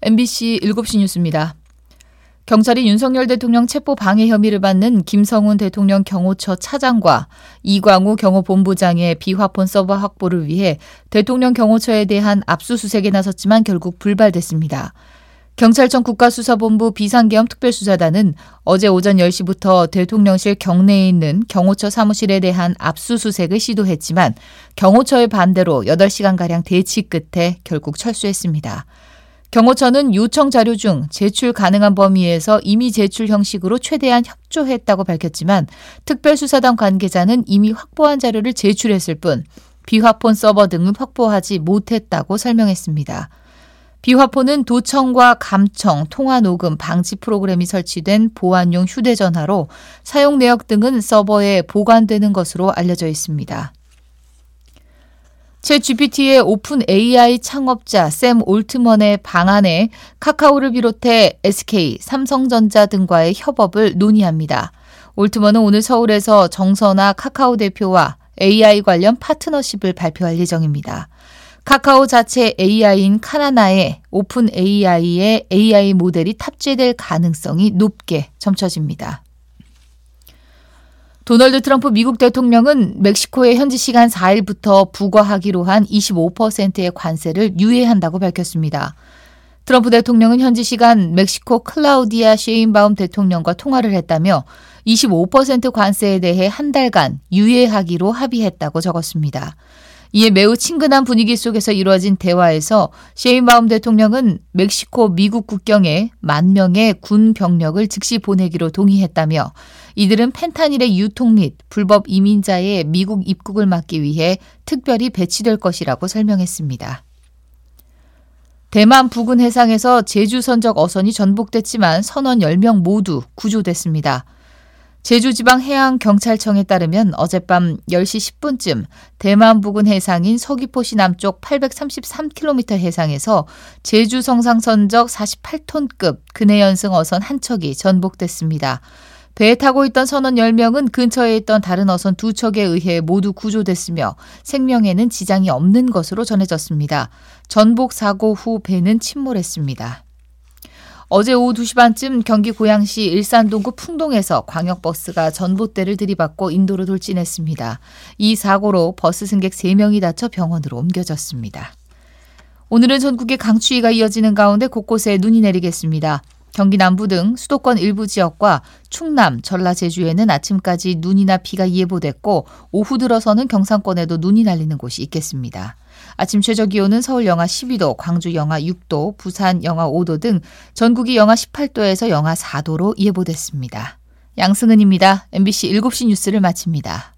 MBC 7시 뉴스입니다. 경찰이 윤석열 대통령 체포 방해 혐의를 받는 김성훈 대통령 경호처 차장과 이광우 경호본부장의 비화폰 서버 확보를 위해 대통령 경호처에 대한 압수수색에 나섰지만 결국 불발됐습니다. 경찰청 국가수사본부 비상계엄 특별수사단은 어제 오전 10시부터 대통령실 경내에 있는 경호처 사무실에 대한 압수수색을 시도했지만 경호처의 반대로 8시간가량 대치 끝에 결국 철수했습니다. 경호처는 요청 자료 중 제출 가능한 범위에서 이미 제출 형식으로 최대한 협조했다고 밝혔지만 특별수사단 관계자는 이미 확보한 자료를 제출했을 뿐 비화폰 서버 등은 확보하지 못했다고 설명했습니다. 비화폰은 도청과 감청, 통화 녹음 방지 프로그램이 설치된 보안용 휴대전화로 사용 내역 등은 서버에 보관되는 것으로 알려져 있습니다. 챗GPT의 오픈 AI 창업자 샘 올트먼의 방안에 카카오를 비롯해 SK, 삼성전자 등과의 협업을 논의합니다. 올트먼은 오늘 서울에서 정선아 카카오 대표와 AI 관련 파트너십을 발표할 예정입니다. 카카오 자체 AI인 카나나에 오픈 AI의 AI 모델이 탑재될 가능성이 높게 점쳐집니다. 도널드 트럼프 미국 대통령은 멕시코에 현지 시간 4일부터 부과하기로 한 25%의 관세를 유예한다고 밝혔습니다. 트럼프 대통령은 현지 시간 멕시코 클라우디아 셰인바움 대통령과 통화를 했다며 25% 관세에 대해 한 달간 유예하기로 합의했다고 적었습니다. 이에 매우 친근한 분위기 속에서 이루어진 대화에서 셰인바움 대통령은 멕시코 미국 국경에 10,000명의 군 병력을 즉시 보내기로 동의했다며 이들은 펜타닐의 유통 및 불법 이민자의 미국 입국을 막기 위해 특별히 배치될 것이라고 설명했습니다. 대만 부근 해상에서 제주 선적 어선이 전복됐지만 선원 10명 모두 구조됐습니다. 제주지방해양경찰청에 따르면 어젯밤 10시 10분쯤 대만 부근 해상인 서귀포시 남쪽 833km 해상에서 제주 성상 선적 48톤급 근해연승 어선 한 척이 전복됐습니다. 배에 타고 있던 선원 10명은 근처에 있던 다른 어선 2척에 의해 모두 구조됐으며 생명에는 지장이 없는 것으로 전해졌습니다. 전복 사고 후 배는 침몰했습니다. 어제 오후 2시 반쯤 경기 고양시 일산동구 풍동에서 광역버스가 전봇대를 들이받고 인도로 돌진했습니다. 이 사고로 버스 승객 3명이 다쳐 병원으로 옮겨졌습니다. 오늘은 전국에 강추위가 이어지는 가운데 곳곳에 눈이 내리겠습니다. 경기 남부 등 수도권 일부 지역과 충남, 전라, 제주에는 아침까지 눈이나 비가 예보됐고 오후 들어서는 경상권에도 눈이 날리는 곳이 있겠습니다. 아침 최저기온은 서울 영하 12도, 광주 영하 6도, 부산 영하 5도 등 전국이 영하 18도에서 영하 4도로 예보됐습니다. 양승은입니다. MBC 7시 뉴스를 마칩니다.